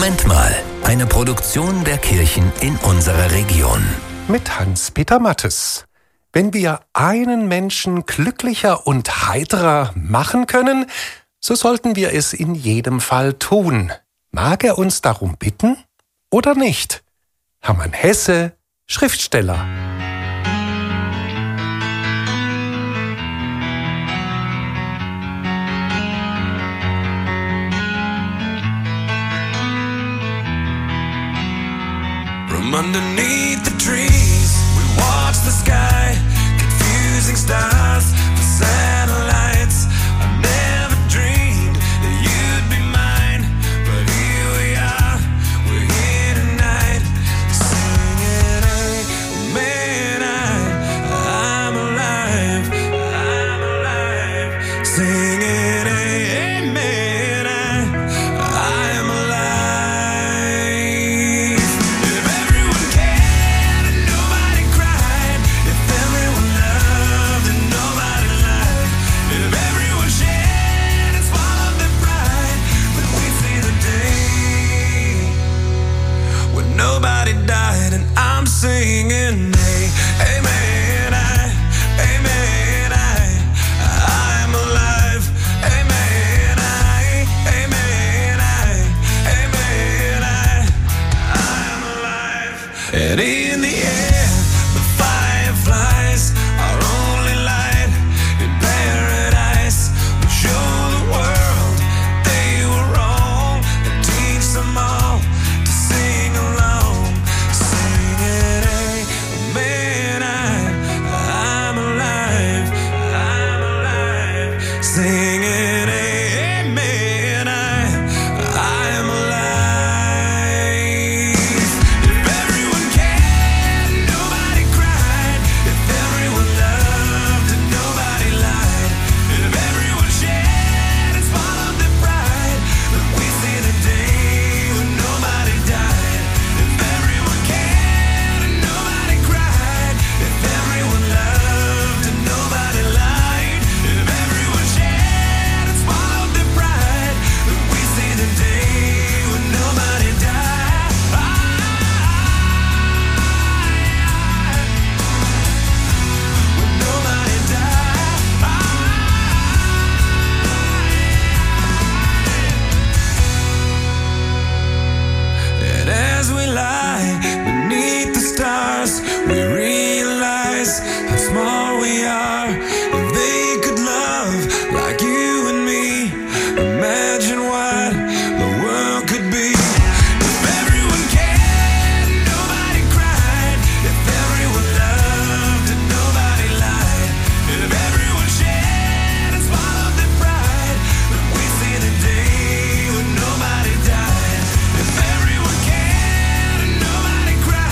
Moment mal, eine Produktion der Kirchen in unserer Region. Mit Hans-Peter Mattes. Wenn wir einen Menschen glücklicher und heiterer machen können, so sollten wir es in jedem Fall tun. Mag er uns darum bitten oder nicht? Hermann Hesse, Schriftsteller. From underneath the trees, we watch the sky, confusing stars for satellites. I never dreamed that you'd be mine, but here we are, we're here tonight, singing, amen, I'm alive, singing, amen, I'm alive. Nobody died and I'm singing, amen, amen, I'm alive, amen, amen, amen, I'm alive. And in the air, the fireflies are only light in paradise. We show the world they were wrong and teach them all to sing along. Singing, amen, I'm alive. If everyone cared and nobody cried, if everyone loved and nobody lied, if everyone shared and swallowed their pride, then we see the day when nobody died. If everyone cared and nobody cried, if everyone loved and nobody lied, if everyone shared and swallowed their pride, then we see the day when nobody died. When nobody died. And as we lie beneath the stars, we realize how small we are. If they could love like you and me, imagine what the world could be. If everyone cared and nobody cried, if everyone loved and nobody lied, if everyone shared and swallowed their pride, then we see the day when nobody died. If everyone cared and nobody cried,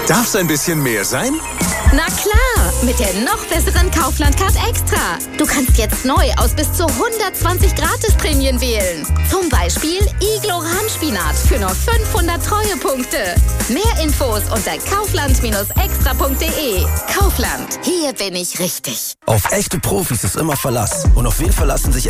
Darf's ein bisschen mehr sein? Na klar, mit der noch besseren Kaufland-Card Extra. Du kannst jetzt neu aus bis zu 120 Gratisprämien wählen. Zum Beispiel Iglo Rahmspinat für nur 500 Treuepunkte. Mehr Infos unter kaufland-extra.de. Kaufland, hier bin ich richtig. Auf echte Profis ist immer Verlass. Und auf wen verlassen sich